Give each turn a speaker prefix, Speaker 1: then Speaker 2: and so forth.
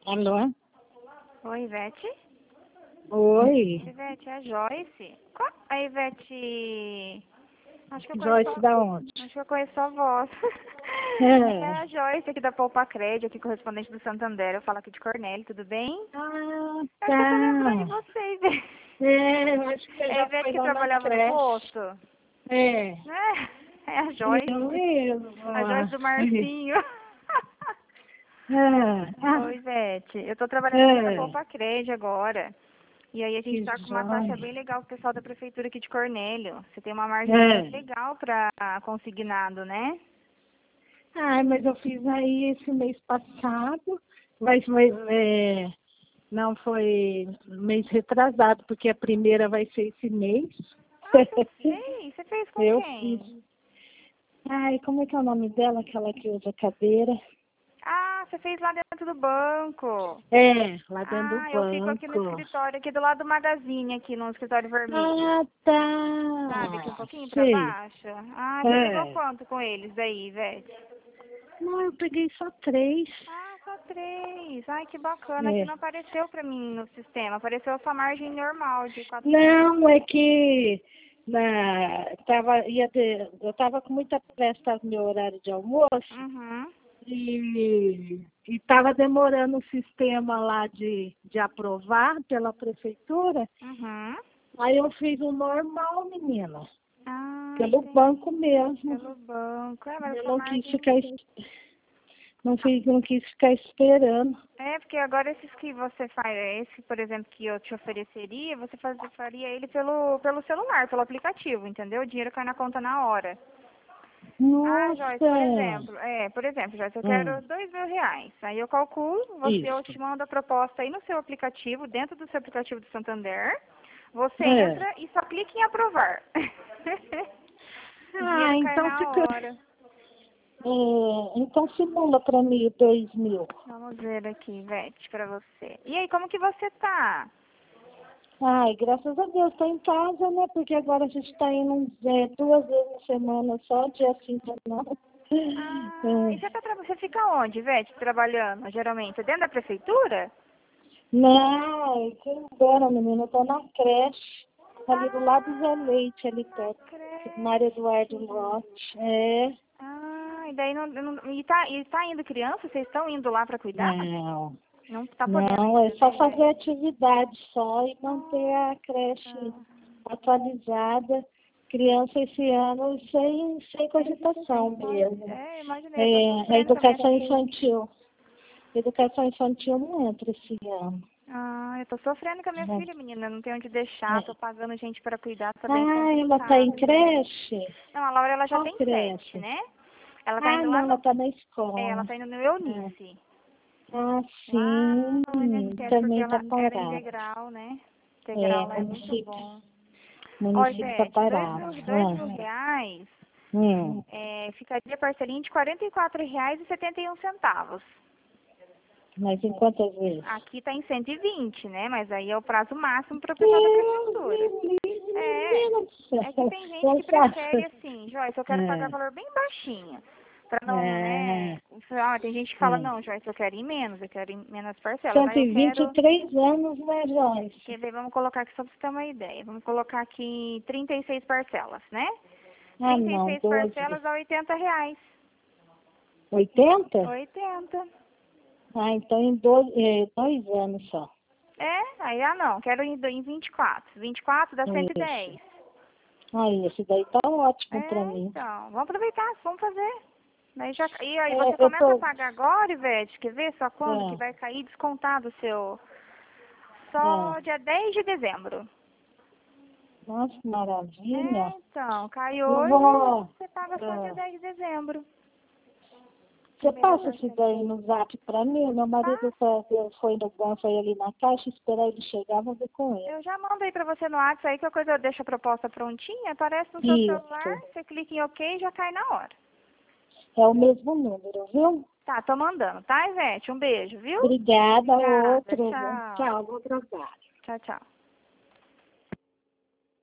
Speaker 1: Alô?
Speaker 2: Oi, Ivete?
Speaker 1: Oi.
Speaker 2: Ivete, é a Joyce? A Ivete... Acho que eu conheço
Speaker 1: Joyce da onde?
Speaker 2: Acho que eu conheço a voz. É
Speaker 1: É.
Speaker 2: a Joyce aqui da Poupa Crédito, aqui correspondente do Santander. Eu falo aqui de Cornélio, tudo bem?
Speaker 1: Ah,
Speaker 2: Eu acho que eu tô lembrando de
Speaker 1: tá.
Speaker 2: você, Ivete.
Speaker 1: É, eu acho que você
Speaker 2: É a
Speaker 1: já
Speaker 2: Ivete
Speaker 1: foi
Speaker 2: que
Speaker 1: lá na
Speaker 2: trabalhava no
Speaker 1: creche.
Speaker 2: posto?
Speaker 1: É.
Speaker 2: É a
Speaker 1: Eu
Speaker 2: Joyce. A Joyce
Speaker 1: mesma.
Speaker 2: do Marcinho.
Speaker 1: Ah,
Speaker 2: Oi, Ivete. Eu tô trabalhando aqui na
Speaker 1: é.
Speaker 2: Poupa Crédito agora. E aí a gente
Speaker 1: Que
Speaker 2: tá com uma taxa
Speaker 1: joia.
Speaker 2: bem legal com o pessoal da prefeitura aqui de Cornélio. Você tem uma margem bem
Speaker 1: É.
Speaker 2: legal para consignado, né?
Speaker 1: Ai, mas eu fiz aí esse mês passado, mas não foi mês retrasado, porque a primeira vai ser esse mês.
Speaker 2: Ah, você fez? Você fez com
Speaker 1: Eu fiz.
Speaker 2: quem?
Speaker 1: Ai, como é que é o nome dela, aquela que usa cadeira?
Speaker 2: Ah, você fez lá dentro do banco.
Speaker 1: É, lá dentro do
Speaker 2: Ah, eu fico aqui no
Speaker 1: banco.
Speaker 2: escritório, aqui do lado do Magazine, aqui no escritório vermelho.
Speaker 1: Ah,
Speaker 2: Sabe, aqui um
Speaker 1: tá.
Speaker 2: pouquinho pra
Speaker 1: Sei.
Speaker 2: baixo. Ah, você pegou
Speaker 1: É.
Speaker 2: quanto com eles daí, Ivete?
Speaker 1: Não, eu peguei só 3.
Speaker 2: Ah, só 3. Ai, que bacana. Aqui
Speaker 1: É.
Speaker 2: não apareceu pra mim no sistema. Apareceu a sua margem normal de 400.
Speaker 1: Não, é que eu estava com muita pressa no meu horário de almoço
Speaker 2: Uhum.
Speaker 1: e estava demorando o sistema lá de aprovar pela prefeitura.
Speaker 2: Uhum.
Speaker 1: Aí eu fiz o normal, menina,
Speaker 2: Ah,
Speaker 1: pelo
Speaker 2: entendi.
Speaker 1: banco mesmo.
Speaker 2: Pelo banco. É, mas
Speaker 1: Eu
Speaker 2: essa
Speaker 1: não quis
Speaker 2: margem.
Speaker 1: ficar, não quis ficar esperando.
Speaker 2: É, porque agora esses que você faz, esse, por exemplo, que eu te ofereceria, você faria ele pelo celular, pelo aplicativo, entendeu? O dinheiro cai na conta na hora. Ah, Joyce,
Speaker 1: Nossa!
Speaker 2: por exemplo, Joyce, eu
Speaker 1: Hum,
Speaker 2: quero R$ 2.000. Aí eu calculo, eu
Speaker 1: isso.
Speaker 2: te mando a proposta aí no seu aplicativo, dentro do seu aplicativo do Santander. Você
Speaker 1: É.
Speaker 2: entra e só clica em aprovar. O
Speaker 1: Ah,
Speaker 2: dinheiro cai
Speaker 1: então
Speaker 2: na
Speaker 1: fica.
Speaker 2: hora.
Speaker 1: Então simula para mim 2.000.
Speaker 2: Vamos ver aqui, Vete, pra você. E aí, como que você tá?
Speaker 1: Ai, graças a Deus, estou em casa, né? Porque agora a gente está indo 2 vezes na semana só, dia sim, dia não.
Speaker 2: Ah, e
Speaker 1: É.
Speaker 2: você fica onde, Vete, trabalhando, geralmente? É dentro da prefeitura?
Speaker 1: Não, que embora, menina, eu tô na creche, ali do lado do Zé
Speaker 2: Ah,
Speaker 1: Leite, ali
Speaker 2: na
Speaker 1: perto, Mário Eduardo
Speaker 2: creche.
Speaker 1: Lote. É.
Speaker 2: Ah, e daí e tá indo criança? Vocês estão indo lá pra cuidar?
Speaker 1: Não,
Speaker 2: Não tá podendo
Speaker 1: não, é
Speaker 2: ainda,
Speaker 1: só
Speaker 2: né,
Speaker 1: fazer
Speaker 2: Vete?
Speaker 1: atividade só e manter a creche
Speaker 2: Nossa.
Speaker 1: atualizada. Criança esse ano sem cogitação mesmo.
Speaker 2: Imaginei, eu tô
Speaker 1: É, a
Speaker 2: sofrendo com a minha
Speaker 1: educação
Speaker 2: filha.
Speaker 1: infantil. Educação infantil não entra esse ano.
Speaker 2: Ah, eu tô sofrendo com a minha
Speaker 1: Né?
Speaker 2: filha, menina. Não tenho onde deixar,
Speaker 1: É.
Speaker 2: tô pagando gente pra cuidar, tá bem
Speaker 1: Ah, ela está em
Speaker 2: complicado, Vete.
Speaker 1: creche?
Speaker 2: Não, a Laura ela já
Speaker 1: Qual
Speaker 2: tem 7,
Speaker 1: creche?
Speaker 2: né? Ela tá
Speaker 1: Ah,
Speaker 2: indo lá
Speaker 1: não, ela
Speaker 2: no.
Speaker 1: está na
Speaker 2: Ela
Speaker 1: escola.
Speaker 2: tá indo no
Speaker 1: É.
Speaker 2: Eunice.
Speaker 1: Ah,
Speaker 2: Lá
Speaker 1: sim,
Speaker 2: no INSS, porque
Speaker 1: também está
Speaker 2: ela era
Speaker 1: parado.
Speaker 2: integral, né?
Speaker 1: É,
Speaker 2: Integral lá é muito
Speaker 1: município,
Speaker 2: bom. Ó,
Speaker 1: município está
Speaker 2: Ivete,
Speaker 1: parado.
Speaker 2: dois mil reais
Speaker 1: Hum.
Speaker 2: ficaria parcelinha de R$ 44,71.
Speaker 1: Mas em quantas vezes?
Speaker 2: Aqui tá em 120, né? Mas aí é o prazo máximo para o pessoal da
Speaker 1: Deus
Speaker 2: prefeitura.
Speaker 1: me livre,
Speaker 2: É,
Speaker 1: menina do
Speaker 2: é que
Speaker 1: céu.
Speaker 2: tem gente
Speaker 1: Eu
Speaker 2: que prefere
Speaker 1: faço.
Speaker 2: assim, Joyce, eu quero pagar
Speaker 1: É,
Speaker 2: valor bem baixinho. Pra não, né?
Speaker 1: é,
Speaker 2: Tem gente que fala,
Speaker 1: é.
Speaker 2: não, Joyce, eu quero ir menos, eu quero ir menos parcelas. Aí eu quero,
Speaker 1: 123 anos, né,
Speaker 2: quer
Speaker 1: Joyce?
Speaker 2: ver, vamos colocar aqui só pra você ter uma ideia. Vamos colocar aqui 36 parcelas, né?
Speaker 1: Ah,
Speaker 2: trinta e
Speaker 1: não,
Speaker 2: seis
Speaker 1: 12.
Speaker 2: parcelas dá R$ 80.
Speaker 1: 80?
Speaker 2: 80.
Speaker 1: Ah, então em 2 anos só.
Speaker 2: Aí não, quero em 24. 24 dá
Speaker 1: Isso.
Speaker 2: 110.
Speaker 1: Aí, esse daí tá ótimo pra mim.
Speaker 2: Então, vamos aproveitar, vamos fazer. E aí você
Speaker 1: Eu
Speaker 2: começa a
Speaker 1: tô.
Speaker 2: pagar agora, Ivete, quer ver só quando que
Speaker 1: É,
Speaker 2: vai cair descontado o seu?
Speaker 1: é.
Speaker 2: Só dia 10 de dezembro.
Speaker 1: Nossa, que maravilha.
Speaker 2: Então, cai
Speaker 1: Eu
Speaker 2: hoje,
Speaker 1: vou.
Speaker 2: você paga só dia
Speaker 1: É.
Speaker 2: 10 de dezembro.
Speaker 1: Você
Speaker 2: Primeira
Speaker 1: passa esse
Speaker 2: parcela.
Speaker 1: daí no zap pra mim? Meu marido
Speaker 2: Tá?
Speaker 1: foi no banco, foi ali na caixa, esperar ele chegar, vou ver com ele.
Speaker 2: Eu já mando aí pra você no WhatsApp aí, que a coisa eu deixo a proposta prontinha, aparece no seu celular,
Speaker 1: Isso.
Speaker 2: você clica em OK e já cai na hora.
Speaker 1: É o mesmo número, viu?
Speaker 2: Tá, tô mandando, tá, Ivete? Um beijo, viu?
Speaker 1: Obrigada,
Speaker 2: Obrigada,
Speaker 1: outro.
Speaker 2: tchau.
Speaker 1: Tchau, bom trabalho.
Speaker 2: Tchau, tchau.